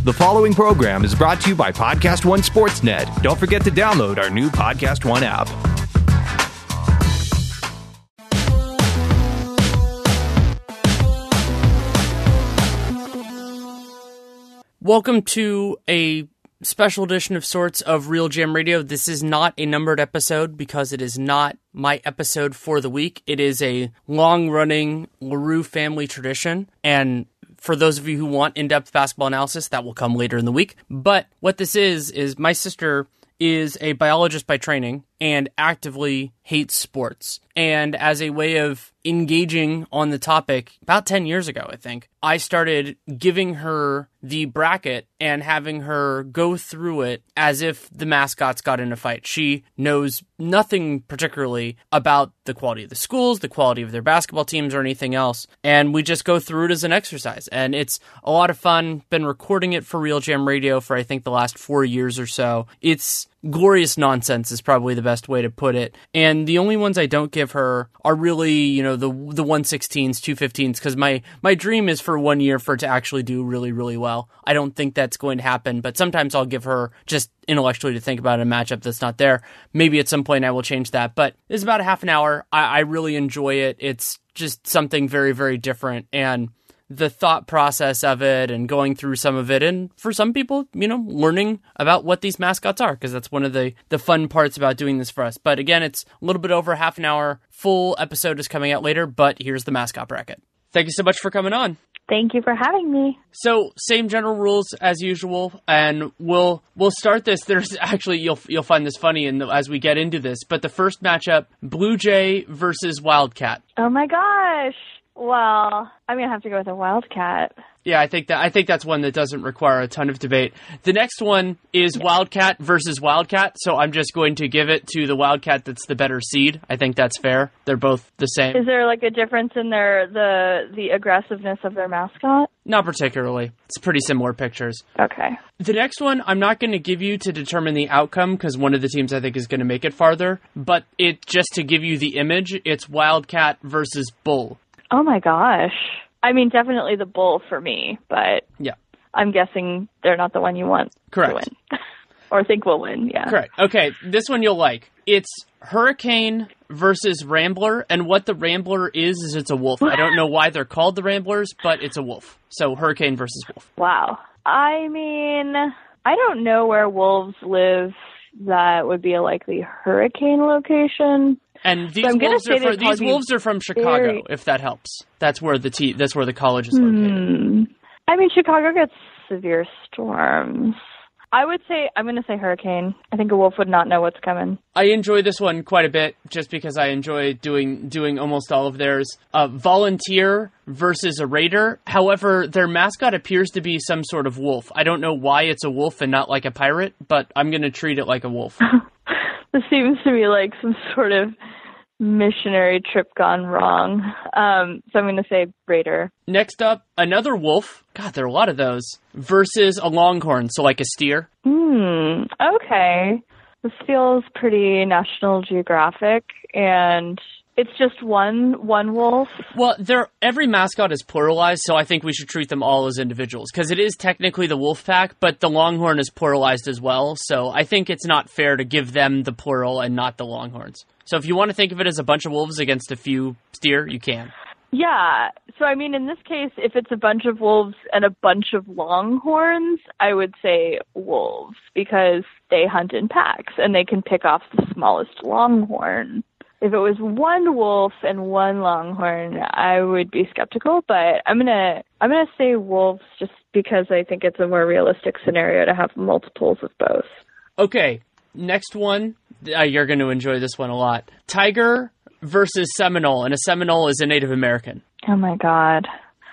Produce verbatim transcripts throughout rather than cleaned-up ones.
The following program is brought to you by Podcast One Sportsnet. Don't forget to download our new Podcast One app. Welcome to a special edition of sorts of Real Jam Radio. This is not a numbered episode because it is not my episode for the week. It is a long-running LaRue family tradition, and for those of you who want in-depth basketball analysis, that will come later in the week. But what this is, is my sister is a biologist by training and actively hates sports. And as a way of engaging on the topic, about ten years ago, I think, I started giving her the bracket and having her go through it as if the mascots got in a fight. She knows nothing particularly about the quality of the schools, the quality of their basketball teams, or anything else. And we just go through it as an exercise. And it's a lot of fun. Been recording it for Real Jam Radio for, I think, the last four years or so. It's glorious nonsense is probably the best way to put it. And the only ones I don't give her are really, you know, the the one sixteens, two fifteens, because my, my dream is for one year for it to actually do really, really well. I don't think that's going to happen, but sometimes I'll give her just intellectually to think about a matchup that's not there. Maybe at some point I will change that, but it's about a half an hour. I, I really enjoy it. It's just something very, very different, and the thought process of it and going through some of it, and for some people, you know, learning about what these mascots are, because that's one of the, the fun parts about doing this for us. But again, it's a little bit over half an hour. Full episode is coming out later, but here's the mascot bracket. Thank you so much for coming on. Thank you for having me. So, same general rules as usual, and we'll we'll start this. There's actually, you'll you'll find this funny in the, as we get into this, but the first matchup, Blue Jay versus Wildcat. Oh my gosh. Well, I'm going to have to go with a Wildcat. Yeah, I think that I think that's one that doesn't require a ton of debate. The next one is yeah. Wildcat versus Wildcat, so I'm just going to give it to the Wildcat that's the better seed. I think that's fair. They're both the same. Is there like a difference in their the the aggressiveness of their mascot? Not particularly. It's pretty similar pictures. Okay. The next one I'm not going to give you to determine the outcome because one of the teams I think is going to make it farther, but it just to give you the image, it's Wildcat versus Bull. Oh my gosh. I mean, definitely the Bull for me, but yeah, I'm guessing they're not the one you want Correct. to win. Or think will win, yeah. Correct. Okay, this one you'll like. It's Hurricane versus Rambler, and what the Rambler is, is it's a wolf. I don't know why they're called the Ramblers, but it's a wolf. So Hurricane versus wolf. Wow. I mean, I don't know where wolves live that would be a likely hurricane location. And these so wolves are from, these be wolves are from Chicago, very... if that helps. That's where the te- that's where the college is located. Hmm. I mean, Chicago gets severe storms. I would say I'm going to say hurricane. I think a wolf would not know what's coming. I enjoy this one quite a bit, just because I enjoy doing doing almost all of theirs. Uh, Volunteer versus a Raider. However, their mascot appears to be some sort of wolf. I don't know why it's a wolf and not like a pirate, but I'm going to treat it like a wolf. This seems to be like some sort of missionary trip gone wrong. Um, so I'm going to say Raider. Next up, another wolf. God, there are a lot of those. Versus a longhorn, so like a steer. Hmm, okay. This feels pretty National Geographic, and it's just one one wolf. Well, they're, every mascot is pluralized, so I think we should treat them all as individuals, because it is technically the wolf pack, but the longhorn is pluralized as well, so I think it's not fair to give them the plural and not the longhorns. So if you want to think of it as a bunch of wolves against a few steer, you can. Yeah. So, I mean, in this case, if it's a bunch of wolves and a bunch of longhorns, I would say wolves, because they hunt in packs and they can pick off the smallest longhorn. If it was one wolf and one longhorn, I would be skeptical, but I'm going to I'm going to say wolves just because I think it's a more realistic scenario to have multiples of both. Okay. Next one. Uh, you're going to enjoy this one a lot. Tiger versus Seminole, and a Seminole is a Native American. Oh my God.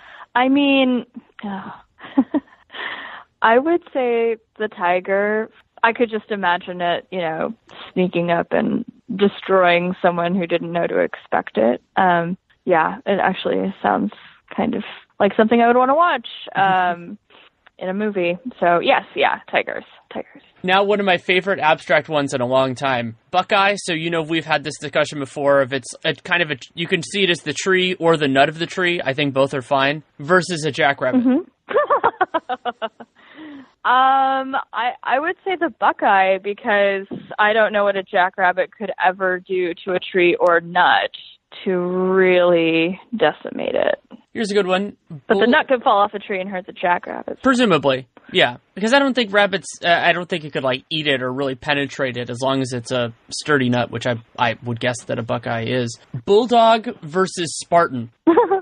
I mean, oh. I would say the tiger. I could just imagine it, you know, sneaking up and destroying someone who didn't know to expect it. Um, yeah, it actually sounds kind of like something I would want to watch um, in a movie. So yes, yeah, tigers, tigers. Now, one of my favorite abstract ones in a long time, Buckeye. So, you know, we've had this discussion before of it's a kind of a, you can see it as the tree or the nut of the tree. I think both are fine. Versus a jackrabbit. Mm-hmm. Um, I I would say the buckeye because I don't know what a jackrabbit could ever do to a tree or nut to really decimate it. Here's a good one. But Bull- the nut could fall off a tree and hurt the jackrabbit. Presumably, yeah. Because I don't think rabbits, uh, I don't think you could, like, eat it or really penetrate it as long as it's a sturdy nut, which I I would guess that a buckeye is. Bulldog versus Spartan.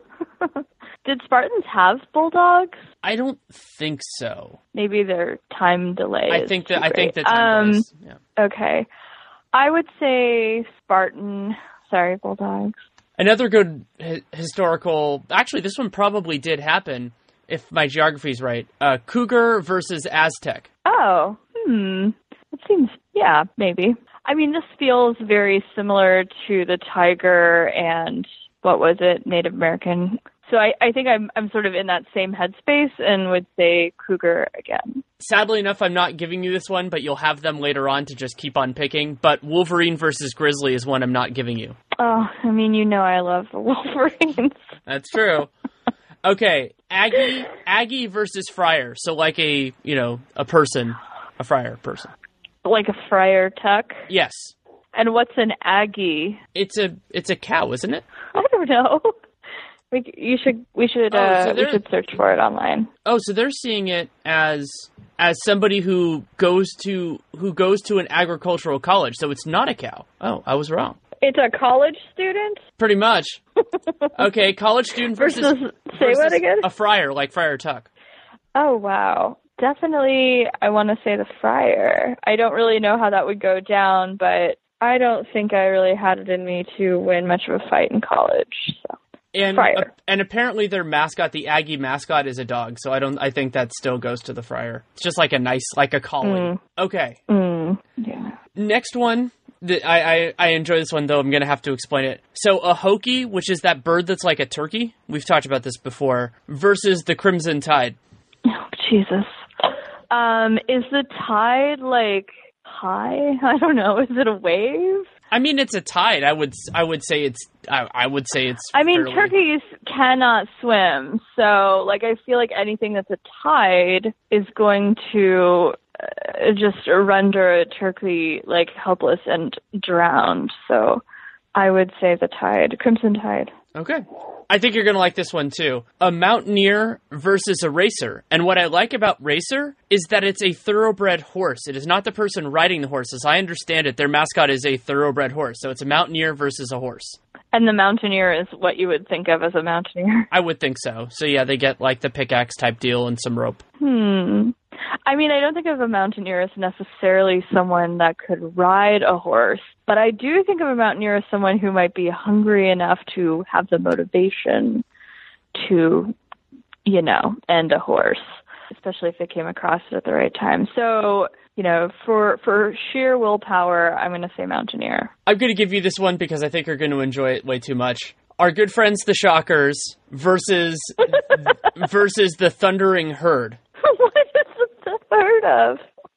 Did Spartans have bulldogs? I don't think so. Maybe their time delay. I is think that too I think great. that time Um, was, yeah. Okay. I would say Spartan. Sorry, bulldogs. Another good hi- historical, actually this one probably did happen if my geography's right. Uh, Cougar versus Aztec. Oh, hmm. It seems, yeah, maybe. I mean, this feels very similar to the tiger and what was it, Native American. So I, I think I'm I'm sort of in that same headspace and would say cougar again. Sadly enough, I'm not giving you this one, but you'll have them later on to just keep on picking. But Wolverine versus Grizzly is one I'm not giving you. Oh, I mean, you know I love the Wolverines. That's true. Okay, Aggie Aggie versus Friar. So like a, you know, a person, a friar person. Like a friar tuck. Yes. And what's an Aggie? It's a it's a cow, isn't it? I don't know. We you should we should Oh, uh, so we there- should search for it online. Oh, so they're seeing it as as somebody who goes to who goes to an agricultural college. So it's not a cow. Oh, I was wrong. It's a college student Pretty much. Okay, college student versus, versus say versus what again? a friar, like Friar Tuck. Oh wow, definitely. I want to say the friar. I don't really know how that would go down, but I don't think I really had it in me to win much of a fight in college. So. And Friar. uh, and apparently their mascot, the Aggie mascot, is a dog. So I don't. I think that still goes to the friar. It's just like a nice, like a collie. Mm. Okay. Mm, yeah. Next one. The, I, I I enjoy this one though. I'm gonna have to explain it. So a hokie, which is that bird that's like a turkey. We've talked about this before. Versus the Crimson Tide. Oh Jesus. Um, is the tide like high? I don't know. Is it a wave? I mean, it's a tide. I would I would say it's I, I would say it's. I mean, fairly- turkeys cannot swim, so like I feel like anything that's a tide is going to uh, just render a turkey like helpless and drowned. So I would say the tide, Crimson Tide. Okay. I think you're going to like this one too. A mountaineer versus a racer. And what I like about racer is that it's a thoroughbred horse. It is not the person riding the horse. As I understand it, their mascot is a thoroughbred horse. So it's a mountaineer versus a horse. And the mountaineer is what you would think of as a mountaineer. I would think so. So yeah, they get like the pickaxe type deal and some rope. Hmm. I mean, I don't think of a mountaineer as necessarily someone that could ride a horse, but I do think of a mountaineer as someone who might be hungry enough to have the motivation to, you know, end a horse, especially if they came across it at the right time. So, you know, for for sheer willpower, I'm going to say mountaineer. I'm going to give you this one because I think you're going to enjoy it way too much. Our good friends, the Shockers, versus versus the Thundering Herd. What is it a herd of?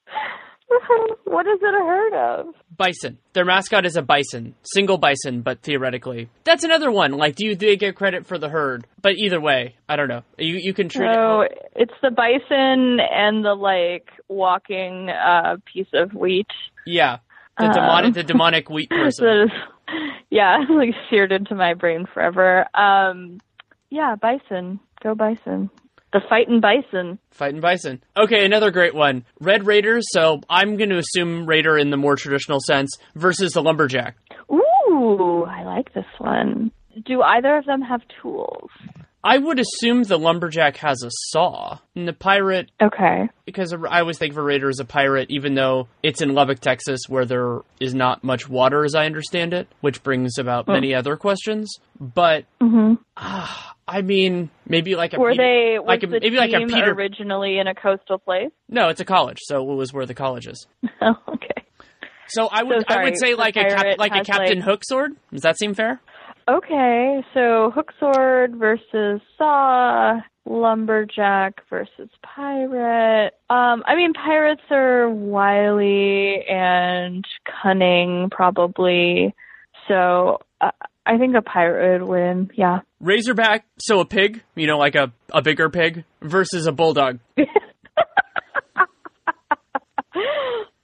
What is it a herd of? Bison. Their mascot is a bison. Single bison, but theoretically. That's another one. Like, do you they get credit for the herd? But either way, I don't know. You you can treat So it... it's the bison and the, like, walking uh, piece of wheat. Yeah. The Um, demonic the demonic wheat person. That is, yeah, like seared into my brain forever. Um, yeah, bison. Go bison. The fighting bison. Fighting bison. Okay, another great one. Red Raiders, so I'm going to assume Raider in the more traditional sense, versus the Lumberjack. Ooh, I like this one. Do either of them have tools? I would assume the Lumberjack has a saw. And the Pirate, Okay. because I always think of a Raider as a pirate, even though it's in Lubbock, Texas, where there is not much water, as I understand it, which brings about Oh. many other questions. But, Mm-hmm. ah, I mean, maybe like a Were Peter, they, was like a, the maybe like a team Peter. originally in a coastal place? No, it's a college, so it was where the college is. Oh, okay. So I would, So I sorry, would say the like a cap, pirate like a has, Captain like- Hook sword. Does that seem fair? Okay, so hook sword versus saw, lumberjack versus pirate. Um, I mean, pirates are wily and cunning, probably. So uh, I think a pirate would win. Yeah. Razorback, so a pig, you know, like a, a bigger pig, versus a bulldog.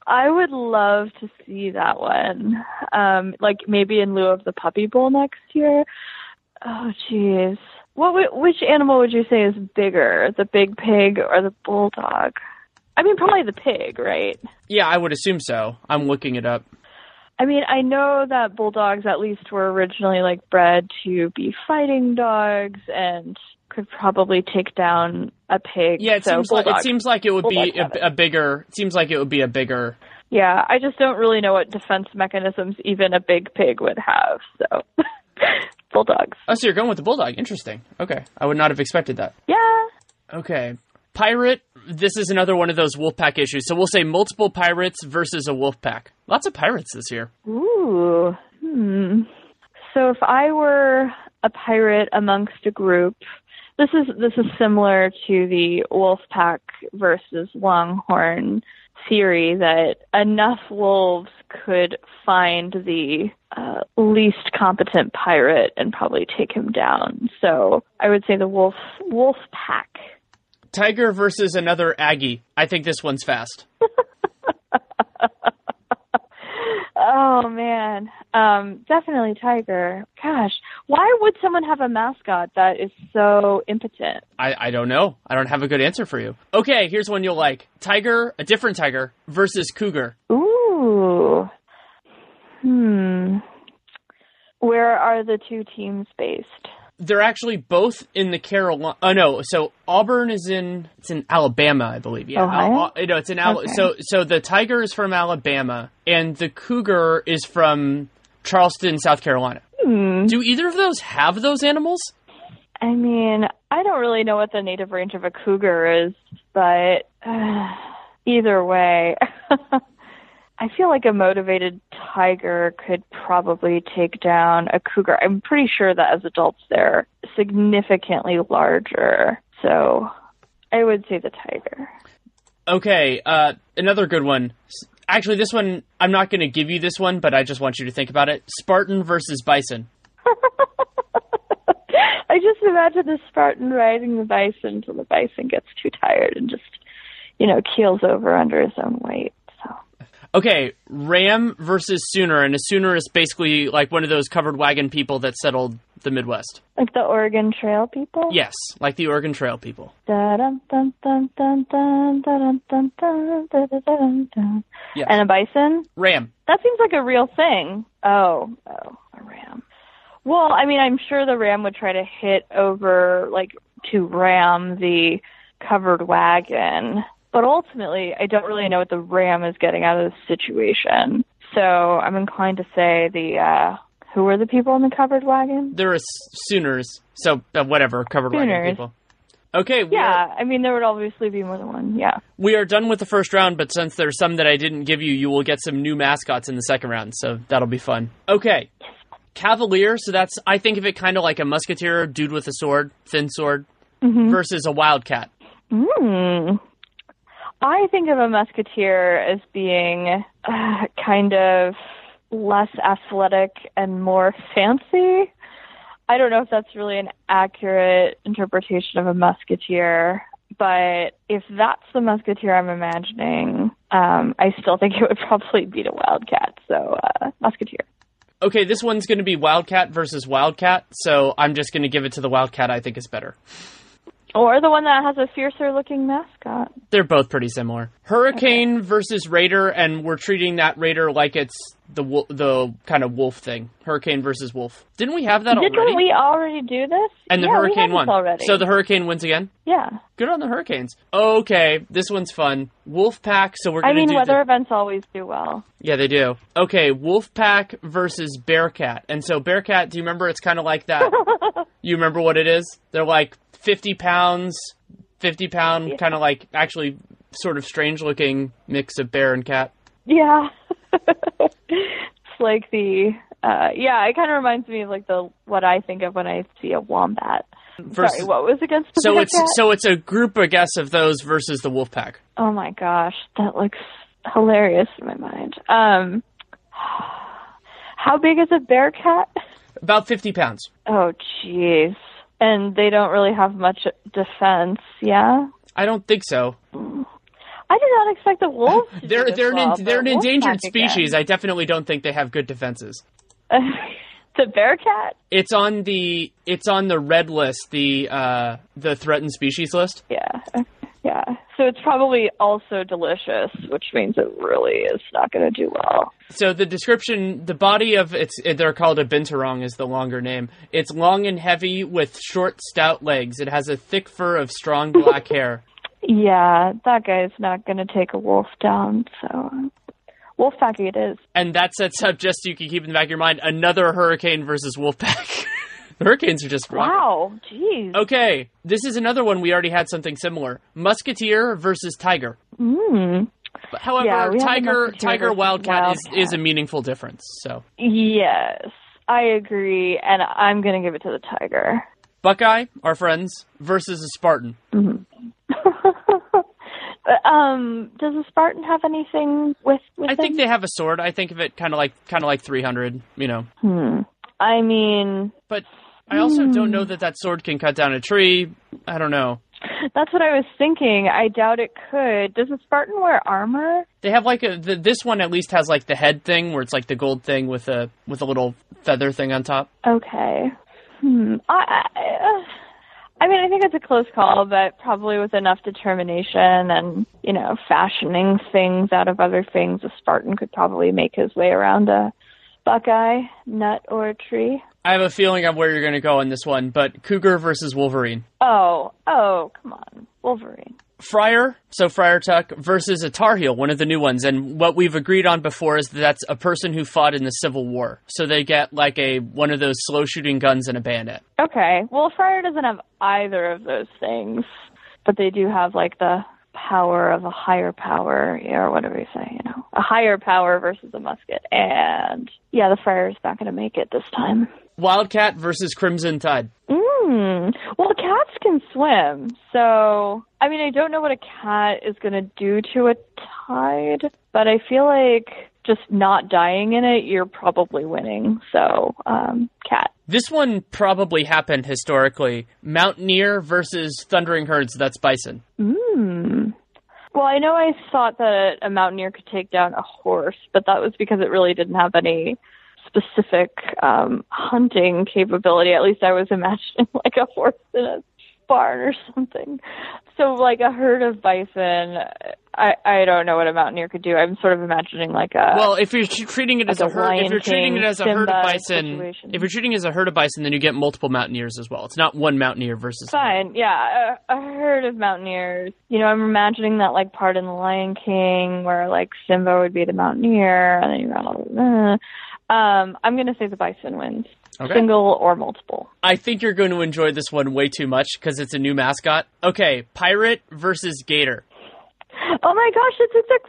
I would love to see that one. Um, like maybe in lieu of the Puppy Bowl next year. Oh, jeez. What? W- which animal would you say is bigger, the big pig or the bulldog? I mean, probably the pig, right? Yeah, I would assume so. I'm looking it up. I mean, I know that bulldogs at least were originally like bred to be fighting dogs and could probably take down a pig. Yeah, it so seems like it seems like it would be a, it. a bigger. It seems like it would be a bigger. Yeah, I just don't really know what defense mechanisms even a big pig would have. So, bulldogs. Oh, so you're going with the bulldog. Interesting. Okay, I would not have expected that. Yeah. Okay, pirate. This is another one of those wolf pack issues. So we'll say multiple pirates versus a wolf pack. Lots of pirates this year. Ooh. Hmm. So if I were a pirate amongst a group, this is this is similar to the wolf pack versus longhorn theory that enough wolves could find the uh, least competent pirate and probably take him down. So I would say the wolf wolf pack. Tiger versus another Aggie. I think this one's fast. Oh, man. Um, definitely Tiger. Gosh, why would someone have a mascot that is so impotent? I, I don't know. I don't have a good answer for you. Okay, here's one you'll like. Tiger, a different tiger, versus cougar. Ooh. Hmm. Where are the two teams based? They're actually both in the Carolina. Oh no, so Auburn is in it's in Alabama, I believe. Yeah, Ohio? Al- no, it's in Al- Okay. so so the Tiger is from Alabama, and the Cougar is from Charleston, South Carolina. Hmm. Do either of those have those animals? I mean, I don't really know what the native range of a cougar is, but uh, either way, I feel like a motivated tiger could probably take down a cougar. I'm pretty sure that as adults they're significantly larger. So I would say the tiger. Okay, uh, another good one. Actually, this one, I'm not going to give you this one, but I just want you to think about it. Spartan versus bison. I just imagine the Spartan riding the bison until the bison gets too tired and just, you know, keels over under his own weight. So. Okay, ram versus sooner, and a sooner is basically like one of those covered wagon people that settled the Midwest. Like the Oregon Trail people? Yes, like the Oregon Trail people. Dun, dun, dun, dun, dun, dun, dun, dun, dun, dun, dun. Yes. And a bison? Ram. That seems like a real thing. Oh, oh, a ram. Well, I mean, I'm sure the ram would try to hit over, like, to ram the covered wagon. But ultimately, I don't really know what the ram is getting out of the situation. So I'm inclined to say the, uh, who were the people in the covered wagon? There are Sooners, so uh, whatever, covered wagon Sooners. people. Okay, we Yeah, are, I mean, there would obviously be more than one, yeah. we are done with the first round, but since there's some that I didn't give you, you will get some new mascots in the second round, so that'll be fun. Okay, Cavalier, so that's, I think of it kind of like a musketeer, dude with a sword, thin sword, Mm-hmm. versus a wildcat. Mm. I think of a musketeer as being uh, kind of less athletic and more fancy. I don't know if that's really an accurate interpretation of a musketeer, but if that's the musketeer I'm imagining, um, I still think it would probably beat a wildcat. So, uh, musketeer. Okay, this one's going to be wildcat versus wildcat, so I'm just going to give it to the wildcat. I think is better. Or the one that has a fiercer looking mascot. They're both pretty similar. Hurricane okay. versus Raider, and we're treating that Raider like it's the wo- the kind of wolf thing. Hurricane versus wolf. Didn't we have that Didn't already? Didn't we already do this? And the yeah, Hurricane we won. Already. So the Hurricane wins again? Yeah. Good on the Hurricanes. Okay, this one's fun. Wolf Pack, so we're going to I mean, do weather the... events always do well. Yeah, they do. Okay, Wolf Pack versus Bearcat. And so Bearcat, do you remember it's kind of like that? You remember what it is? They're like fifty pounds... fifty pound, yeah. kind of like, actually, sort of strange-looking mix of bear and cat. Yeah. It's like the, uh, yeah, it kind of reminds me of, like, the what I think of when I see a wombat. Versus, Sorry, what was against the so bear it's cat? So it's a group, I guess, of those versus the wolf pack. Oh, my gosh. That looks hilarious in my mind. Um, how big is a bear cat? About fifty pounds. Oh, jeez. And they don't really have much defense, yeah? I don't think so. I did not expect the wolves to they're do this they're well, an, they're an but endangered wolf pack species. I definitely don't think they have good defenses. again. The bearcat? It's on the it's on the red list, the uh, the threatened species list. Yeah. Yeah. So it's probably also delicious, which means it really is not going to do well. So the description, the body of it's, they're called a binturong is the longer name. It's long and heavy with short, stout legs. It has a thick fur of strong black hair. Yeah, that guy's not going to take a wolf down, so wolf pack it is. And that sets up, just so you can keep in the back of your mind, another hurricane versus wolf pack. The hurricanes are just rocking. Wow, jeez. Okay, this is another one we already had something similar. Musketeer versus tiger. Mm. However, Yeah, we have a tiger musketeer tiger versus wildcat, wildcat. Is, is a meaningful difference. So Yes, I agree, and I'm going to give it to the tiger. Buckeye, our friends, versus a Spartan. Mm-hmm. um, does a Spartan have anything with, with I think them? they have a sword. I think of it kind of like kind of like three hundred, you know. Hmm. I mean, But I also Hmm. don't know that that sword can cut down a tree. I don't know. that's what I was thinking. I doubt it could. Does a Spartan wear armor? They have like a the, this one at least has like the head thing where it's like the gold thing with a with a little feather thing on top. Okay. Hmm. I, I, uh, I mean, I think it's a close call, but probably with enough determination and, you know, fashioning things out of other things, a Spartan could probably make his way around a buckeye, nut, or a tree. I have a feeling of where you're going to go in this one, but cougar versus wolverine. Oh, oh, come on. Wolverine. Friar, so Friar Tuck, versus a Tar Heel, one of the new ones. And what we've agreed on before is that that's a person who fought in the Civil War. So they get like a one of those slow shooting guns and a bayonet. Okay. Well, Friar doesn't have either of those things, but they do have, like, the power of a higher power, or whatever you say, you know, a higher power versus a musket. And, yeah, the Friar is not going to make it this time. Wildcat versus Crimson Tide. Mm. Well, cats can swim, so I mean, I don't know what a cat is going to do to a tide, but I feel like just not dying in it, you're probably winning. So, um, cat. This one probably happened historically. Mountaineer versus Thundering Herds, that's bison. Mm. Well, I know I thought that a mountaineer could take down a horse, but that was because it really didn't have any specific um, hunting capability. At least I was imagining like a horse in a barn or something. So like a herd of bison, I, I don't know what a mountaineer could do. I'm sort of imagining like a... Well, if you're treating it as like a a herd, Lion if you're treating King, it as a herd of Simba bison, situation. if you're treating it as a herd of bison, then you get multiple mountaineers as well. It's not one mountaineer versus... Fine, yeah, a, a herd of mountaineers. You know, I'm imagining that like part in The Lion King where like Simba would be the mountaineer, and then you got all the... Um, I'm going to say the bison wins. Okay. Single or multiple. I think you're going to enjoy this one way too much because it's a new mascot. Okay, pirate versus gator. Oh my gosh,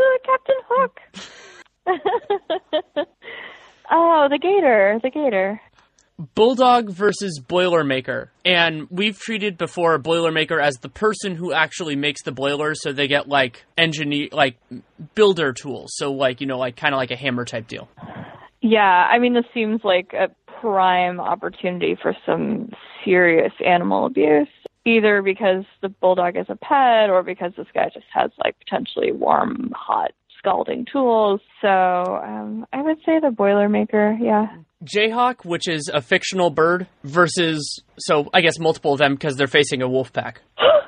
it's exactly like Captain Hook. Oh, the gator, the gator. Bulldog versus Boilermaker. And we've treated before Boilermaker as the person who actually makes the boilers, so they get like engineer, like builder tools. So like, you know, like kind of like a hammer type deal. Yeah, I mean, this seems like a prime opportunity for some serious animal abuse, either because the bulldog is a pet or because this guy just has like potentially warm, hot, scalding tools. So um, I would say the Boilermaker, yeah. Jayhawk, which is a fictional bird, versus, so I guess multiple of them because they're facing a wolf pack.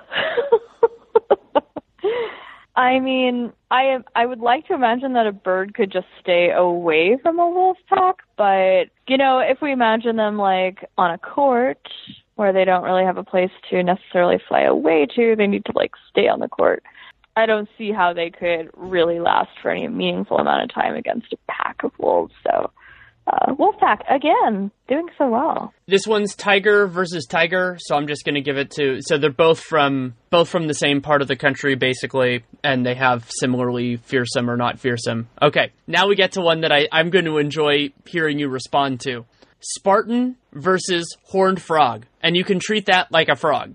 I mean, I I would like to imagine that a bird could just stay away from a wolf pack, but, you know, if we imagine them, like, on a court where they don't really have a place to necessarily fly away to, they need to, like, stay on the court. I don't see how they could really last for any meaningful amount of time against a pack of wolves, so... Uh, Wolfpack, again, doing so well. This one's tiger versus tiger, so I'm just going to give it to... So they're both from both from the same part of the country, basically, and they have similarly fearsome or not fearsome. Okay, now we get to one that I, I'm going to enjoy hearing you respond to. Spartan versus horned frog, and you can treat that like a frog.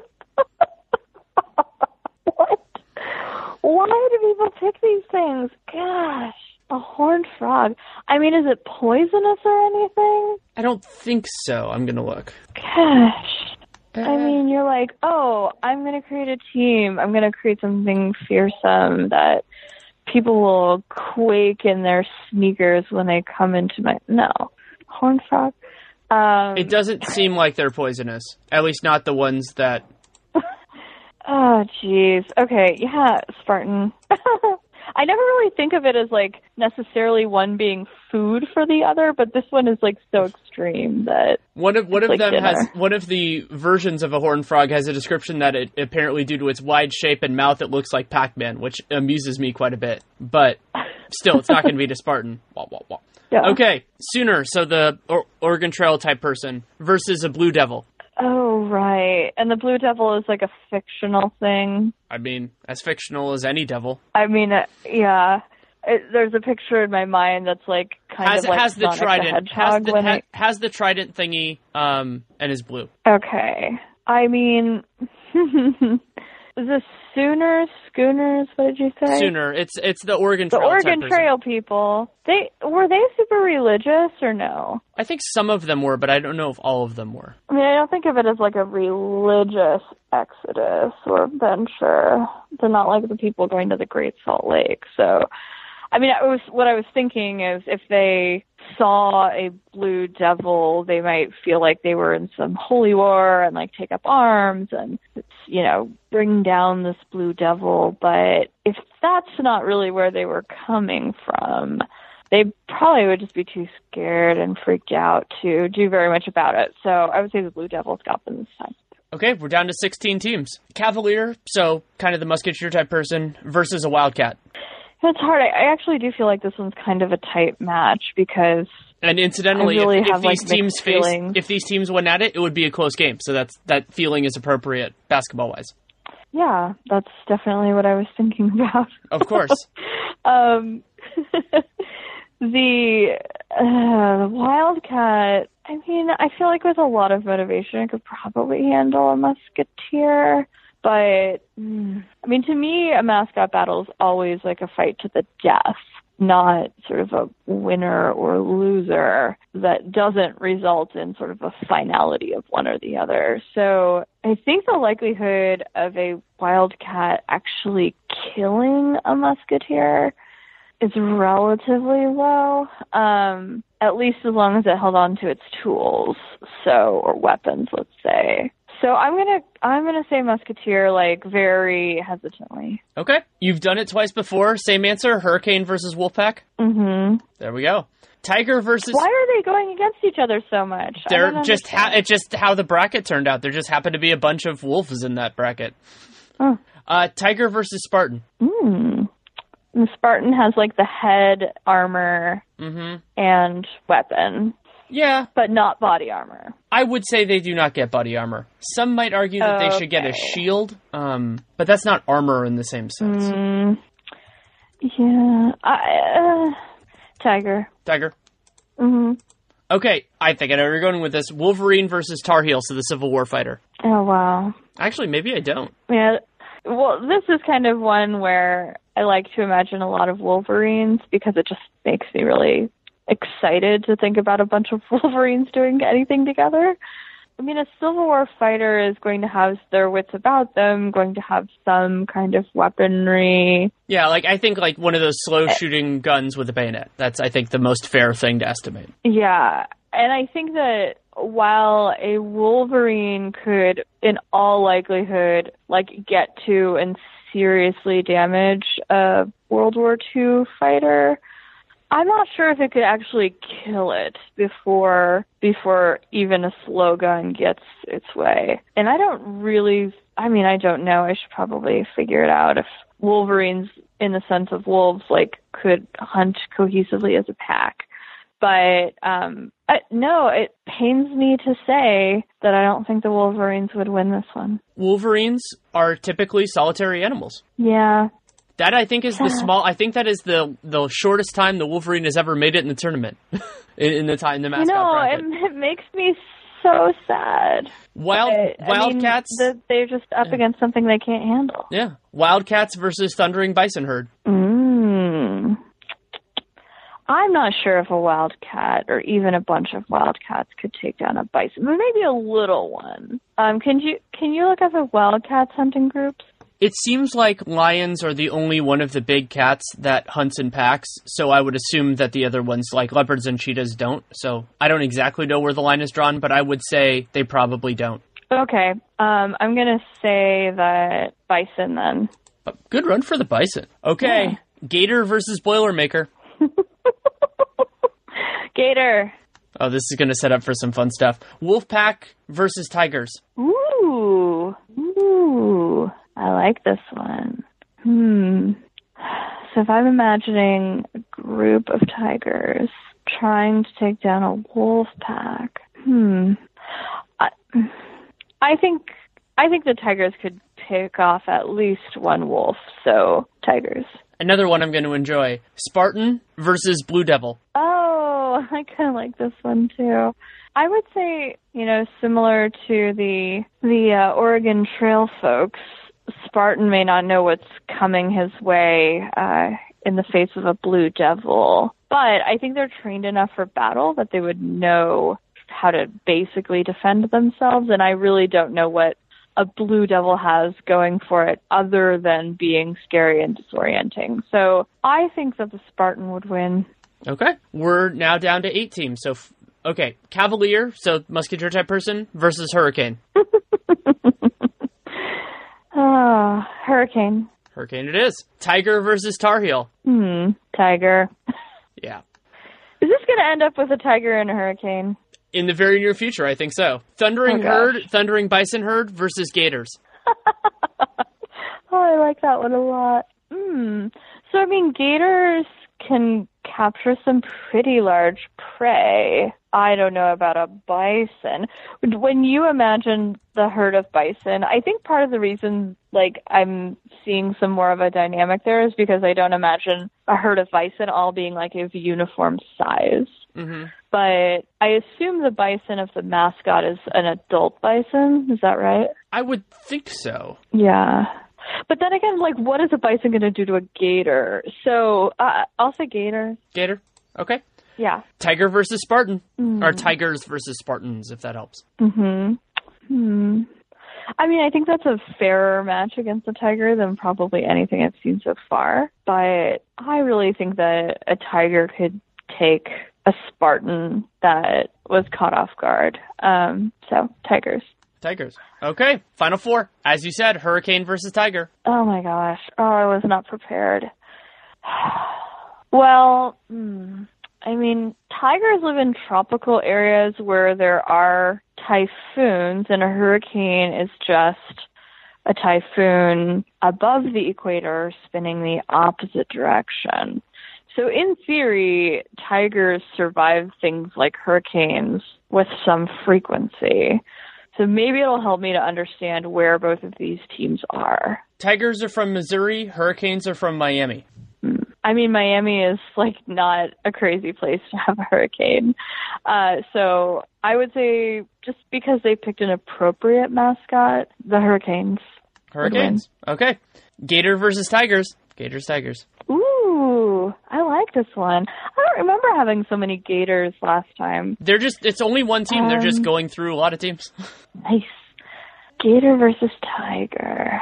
What? Why do people pick these things? Gosh. A horned frog. I mean, is it poisonous or anything? I don't think so. I'm going to look. Gosh. I mean, you're like, oh, I'm going to create a team. I'm going to create something fearsome that people will quake in their sneakers when they come into my... No. Horned frog? Um, it doesn't seem like they're poisonous. At least not the ones that... Oh, jeez. Okay, yeah, Spartan. I never really think of it as, like, necessarily one being food for the other, but this one is, like, so extreme that... One of one of like them dinner. has... One of the versions of a horned frog has a description that it apparently, due to its wide shape and mouth, it looks like Pac-Man, which amuses me quite a bit. But still, it's not going to beat a Spartan. Wah, wah, wah. Yeah. Okay, Sooner, so the or- Oregon Trail type person, versus a Blue Devil. Oh, right. And the Blue Devil is, like, a fictional thing. I mean, as fictional as any devil. I mean, uh, yeah. It, there's a picture in my mind that's, like, kind Has, of like has the Sonic trident. the Has Hedgehog the, when ha- it... has the trident thingy, um, and is blue. Okay. I mean... Is this Sooners? Schooners? What did you say? Sooner. It's it's the Oregon The Trail Oregon type Trail people. They were they super religious or no? person. I think some of them were, but I don't know if all of them were. I mean, I don't think of it as like a religious exodus or venture. They're not like the people going to the Great Salt Lake. So, I mean, I was what I was thinking is if they saw a blue devil, they might feel like they were in some holy war and like take up arms and, you know, bring down this blue devil. But if that's not really where they were coming from, they probably would just be too scared and freaked out to do very much about it. So I would say the blue devil's got them this time. Okay, we're down to sixteen teams. Cavalier, so kind of the musketeer type person, versus a wildcat. It's hard. I, I actually do feel like this one's kind of a tight match because... And incidentally, I really if, if have, these like, teams mixed face, feelings. if these teams went at it, it would be a close game. So that's that feeling is appropriate basketball wise. Yeah, that's definitely what I was thinking about. Of course. um, the uh, the Wildcat. I mean, I feel like with a lot of motivation, I could probably handle a musketeer. But mm, I mean, to me, a mascot battle is always like a fight to the death, not sort of a winner or loser that doesn't result in sort of a finality of one or the other. So I think the likelihood of a wildcat actually killing a musketeer is relatively low, um, at least as long as it held on to its tools, so or weapons, let's say. So I'm gonna I'm gonna say musketeer, like very hesitantly. Okay, you've done it twice before. Same answer: Hurricane versus Wolfpack. Mm-hmm. There we go. Tiger versus. Why are they going against each other so much? They're just ha- it's just how the bracket turned out. There just happened to be a bunch of wolves in that bracket. Oh. Uh, Tiger versus Spartan. Hmm. The Spartan has like the head armor mm-hmm. and weapon. Yeah. But not body armor. I would say they do not get body armor. Some might argue that okay. they should get a shield, um, but that's not armor in the same sense. Mm, yeah. I, uh, Tiger. Tiger. Mm-hmm. Okay, I think I know where you're going with this. Wolverine versus Tar Heel, so the Civil War fighter. Oh, wow. Actually, maybe I don't. Yeah. Well, this is kind of one where I like to imagine a lot of Wolverines because it just makes me really excited to think about a bunch of Wolverines doing anything together. I mean, a Civil War fighter is going to have their wits about them, going to have some kind of weaponry. Yeah, like I think like one of those slow shooting guns with a bayonet. That's, I think, the most fair thing to estimate. Yeah, and I think that while a Wolverine could, in all likelihood, like get to and seriously damage a World War Two fighter, I'm not sure if it could actually kill it before before even a slow gun gets its way. And I don't really, I mean, I don't know. I should probably figure it out if Wolverines, in the sense of wolves, like could hunt cohesively as a pack. But um, I, no, it pains me to say that I don't think the Wolverines would win this one. Wolverines are typically solitary animals. Yeah. That, I think, is the small... I think that is the the shortest time the Wolverine has ever made it in the tournament. in, in the time, the mascot you know, bracket. It, it makes me so sad. Wild but, Wildcats... I mean, the, they're just up yeah. against something they can't handle. Yeah. Wildcats versus Thundering Bison Herd. Mm. I'm not sure if a wildcat or even a bunch of wildcats could take down a bison, but maybe a little one. Um, can you can you look up the wildcats hunting groups? It seems like lions are the only one of the big cats that hunts in packs, so I would assume that the other ones, like leopards and cheetahs, don't. So I don't exactly know where the line is drawn, but I would say they probably don't. Okay, um, I'm going to say that bison then. Good run for the bison. Okay, yeah. Gator versus Boilermaker. Gator. Oh, this is going to set up for some fun stuff. Wolfpack versus tigers. Ooh. Ooh. I like this one. Hmm. So if I'm imagining a group of tigers trying to take down a wolf pack, hmm. I, I think I think the tigers could pick off at least one wolf, so tigers. Another one I'm going to enjoy. Spartan versus Blue Devil. Oh, I kind of like this one too. I would say, you know, similar to the the uh, Oregon Trail folks, Spartan may not know what's coming his way uh, in the face of a Blue Devil, but I think they're trained enough for battle that they would know how to basically defend themselves, and I really don't know what a Blue Devil has going for it other than being scary and disorienting. So I think that the Spartan would win. Okay. We're now down to eight teams. So, f- okay, Cavalier, so musketeer type person, versus Hurricane. Oh, Hurricane. Hurricane it is. Tiger versus Tar Heel. Hmm, Tiger. Yeah. Is this going to end up with a tiger and a hurricane? In the very near future, I think so. Thundering oh, Herd, Thundering Bison Herd versus Gators. Oh, I like that one a lot. Hmm. So, I mean, gators can capture some pretty large prey. I don't know about a bison. When you imagine the herd of bison, I think part of the reason, like, I'm seeing some more of a dynamic there is because I don't imagine a herd of bison all being, like, of uniform size. Mm-hmm. But I assume the bison of the mascot is an adult bison. Is that right? I would think so. Yeah. But then again, like, what is a bison going to do to a gator? So uh, I'll say gator. Gator. Okay. Yeah. Tiger versus Spartan. Mm. Or tigers versus Spartans, if that helps. Mm-hmm. Hmm. I mean, I think that's a fairer match against the tiger than probably anything I've seen so far. But I really think that a tiger could take a Spartan that was caught off guard. Um, so, tigers. Tigers. Okay, final four. As you said, Hurricane versus Tiger. Oh my gosh. Oh, I was not prepared. Well, hmm, I mean, tigers live in tropical areas where there are typhoons, and a hurricane is just a typhoon above the equator spinning the opposite direction. So in theory, tigers survive things like hurricanes with some frequency. So maybe it'll help me to understand where both of these teams are. Tigers are from Missouri, Hurricanes are from Miami. I mean, Miami is, like, not a crazy place to have a hurricane. Uh, so I would say just because they picked an appropriate mascot, the Hurricanes. Hurricanes. Okay. Gator versus Tigers. Gators, Tigers. Ooh, I like this one. I don't remember having so many Gators last time. They're just, it's only one team. Um, They're just going through a lot of teams. Nice. Gator versus Tiger.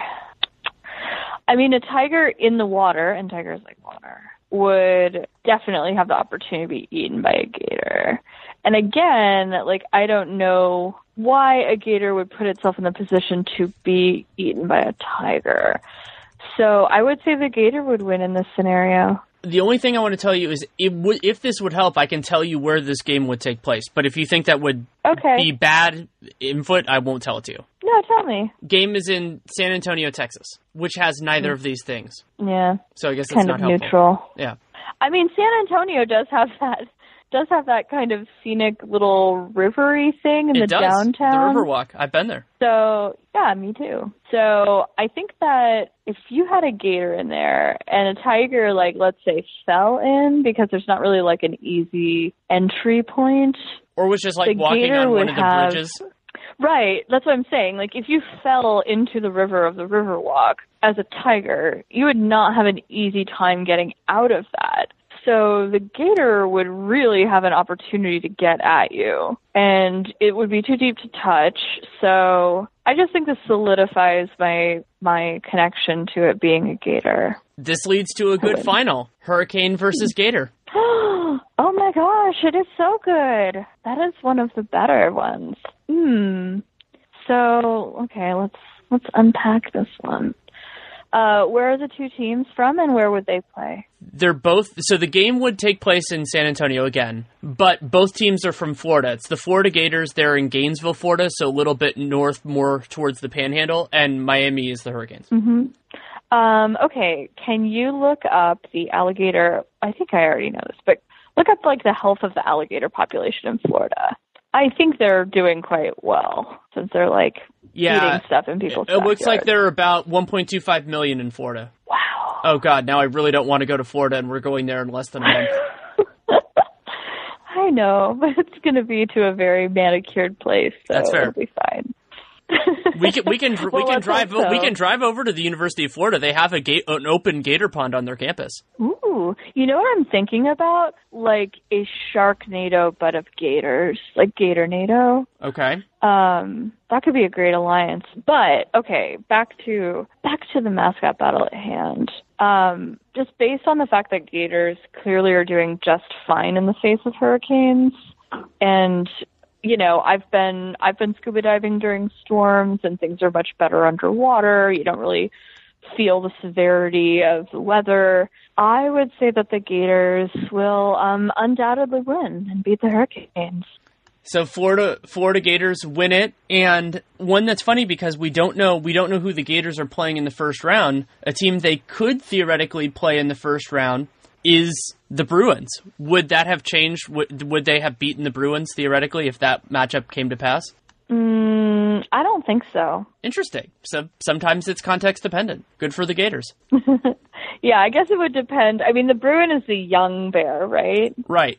I mean, a tiger in the water, and tigers like water, would definitely have the opportunity to be eaten by a gator. And again, like, I don't know why a gator would put itself in the position to be eaten by a tiger. So I would say the gator would win in this scenario. The only thing I want to tell you is it w- if this would help, I can tell you where this game would take place. But if you think that would okay. be bad input, I won't tell it to you. No, tell me. Game is in San Antonio, Texas, which has neither mm. of these things. Yeah. So I guess it's not helpful. Kind of neutral. Yeah. I mean, San Antonio does have that does have that kind of scenic little rivery thing in it the does. downtown. The Riverwalk. I've been there. So, yeah, me too. So I think that if you had a gator in there and a tiger, like, let's say, fell in because there's not really, like, an easy entry point. Or was just, like, walking on one of the have, bridges. Right. That's what I'm saying. Like, if you fell into the river of the Riverwalk as a tiger, you would not have an easy time getting out of that. So the gator would really have an opportunity to get at you, and it would be too deep to touch. So I just think this solidifies my my connection to it being a gator. This leads to a good final. Hurricane versus gator. Oh my gosh, it is so good. That is one of the better ones. Hmm. So, okay, let's let's unpack this one. Uh, where are the two teams from, and where would they play? They're both... So the game would take place in San Antonio again, but both teams are from Florida. It's the Florida Gators. They're in Gainesville, Florida, so a little bit north, more towards the Panhandle, and Miami is the Hurricanes. Mm-hmm. Um, okay, can you look up the alligator... I think I already know this, but look up, like, the health of the alligator population in Florida. I think they're doing quite well, since they're, like... Yeah, eating stuff in people's it, it looks like backyards. there are about one point two five million in Florida. Wow. Oh, God, now I really don't want to go to Florida, and we're going there in less than a month. I know, but it's going to be to a very manicured place, so That's fair. It'll be fine. We can we can we Well, can let's drive hope so. we can drive over to the University of Florida. They have a gate an open gator pond on their campus. Ooh, you know what I'm thinking about? Like a Sharknado, but of gators, like Gatornado. Okay. Um, that could be a great alliance. But okay, back to back to the mascot battle at hand. Um, just based on the fact that gators clearly are doing just fine in the face of hurricanes, and you know, I've been I've been scuba diving during storms, and things are much better underwater. You don't really feel the severity of the weather. I would say that the Gators will um, undoubtedly win and beat the Hurricanes. So Florida Florida Gators win it, and one that's funny because we don't know we don't know who the Gators are playing in the first round. A team they could theoretically play in the first round is the Bruins. Would that have changed? Would, would they have beaten the Bruins theoretically if that matchup came to pass? Mm, I don't think so. Interesting. So sometimes it's context dependent. Good for the Gators. Yeah, I guess it would depend. I mean, the Bruin is the young bear, right? Right.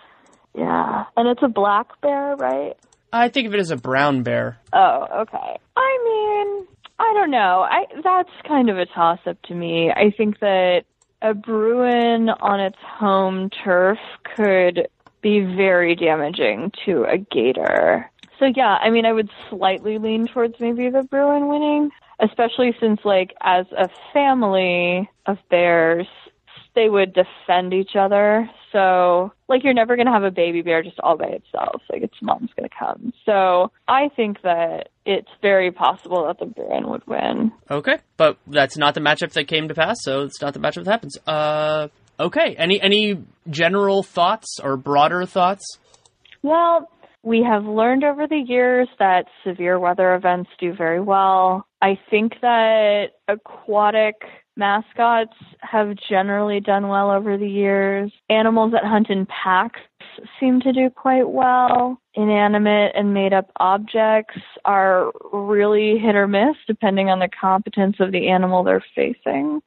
Yeah, and it's a black bear, right? I think of it as a brown bear. Oh, okay. I mean, I don't know. I that's kind of a toss-up to me. I think that a Bruin on its home turf could be very damaging to a Gator. So yeah, I mean, I would slightly lean towards maybe the Bruin winning, especially since, like, as a family of bears, they would defend each other. So, like, you're never going to have a baby bear just all by itself. Like, its mom's going to come. So I think that it's very possible that the Bruin would win. Okay, but that's not the matchup that came to pass, so it's not the matchup that happens. Uh, okay, any any general thoughts or broader thoughts? Well, we have learned over the years that severe weather events do very well. I think that aquatic mascots have generally done well over the years. Animals that hunt in packs seem to do quite well. Inanimate and made-up objects are really hit or miss depending on the competence of the animal they're facing.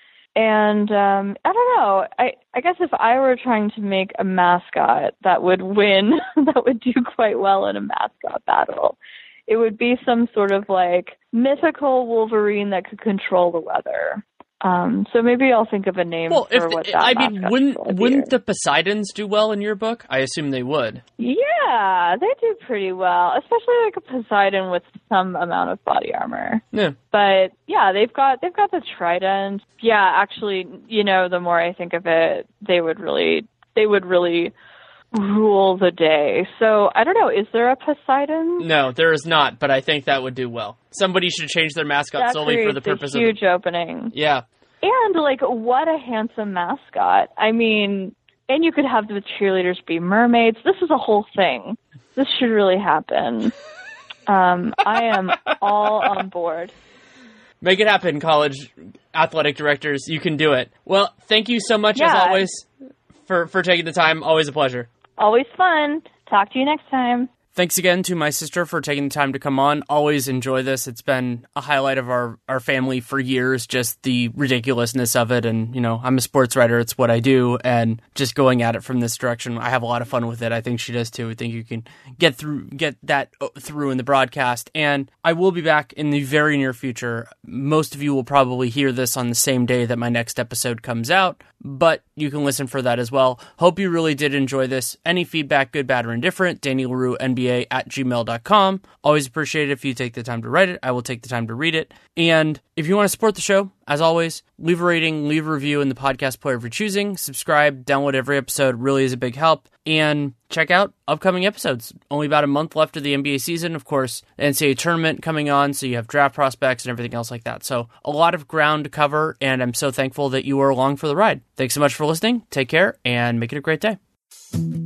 And um, I don't know. I, I guess if I were trying to make a mascot that would win, that would do quite well in a mascot battle, it would be some sort of like mythical Wolverine that could control the weather. Um, so maybe I'll think of a name well, for if, what that I mean, mascot wouldn't would be. wouldn't the Poseidons do well in your book? I assume they would. Yeah, they do pretty well, especially like a Poseidon with some amount of body armor. Yeah. But yeah, they've got they've got the trident. Yeah, actually, you know, the more I think of it, they would really they would really rule the day. So I don't know. Is there a Poseidon? No, there is not. But I think that would do well. Somebody should change their mascot That solely for the creates purpose a of huge opening. Yeah. And like, what a handsome mascot! I mean, and you could have the cheerleaders be mermaids. This is a whole thing. This should really happen. Um, I am all on board. Make it happen, college athletic directors. You can do it. Well, thank you so much, Yeah. as always, for, for taking the time. Always a pleasure. Always fun. Talk to you next time. Thanks again to my sister for taking the time to come on. Always enjoy this. It's been a highlight of our, our family for years, just the ridiculousness of it. And, you know, I'm a sports writer. It's what I do. And just going at it from this direction, I have a lot of fun with it. I think she does too. I think you can get through, get that through in the broadcast. And I will be back in the very near future. Most of you will probably hear this on the same day that my next episode comes out, but you can listen for that as well. Hope you really did enjoy this. Any feedback, good, bad, or indifferent, Danny Leroux, N B A at gmail dot com. Always appreciate it if you take the time to write it. I will take the time to read it. And if you want to support the show, as always, leave a rating, leave a review in the podcast player of your choosing, subscribe, download every episode, really is a big help, and check out upcoming episodes. Only about a month left of the N B A season. Of course, the N C double A tournament coming on, so you have draft prospects and everything else like that. So a lot of ground to cover, and I'm so thankful that you are along for the ride. Thanks so much for listening. Take care, and make it a great day.